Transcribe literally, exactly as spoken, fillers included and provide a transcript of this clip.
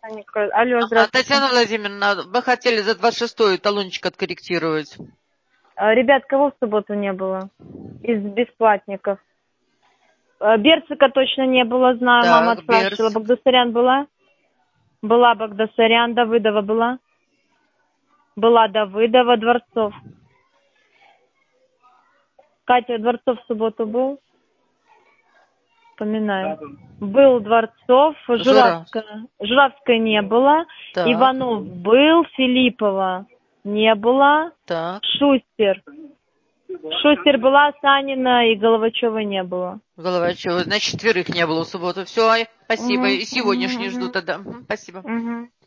Алло, А, здравствуйте. Татьяна Владимировна, вы хотели за двадцать шестое талончик откорректировать. А, ребят, кого в субботу не было из бесплатников? А, Берцика точно не было, знаю, мама Так, отспрашивала. Берс. Багдасарян была? Была Багдасарян, Давыдова была? Была Давыдова, Дворцов. Катя, Дворцов в субботу был? Вспоминаю. Был Дворцов, Жура. Журавская. Журавской не было. Так, Иванов был, Филиппова не было. так. Шустер. Шустер была, Санина и Головачева не было. Головачева. Значит, четверых не было в субботу. Все, спасибо. Угу, И угу, сегодняшний жду угу, тогда. Мгм, спасибо. угу.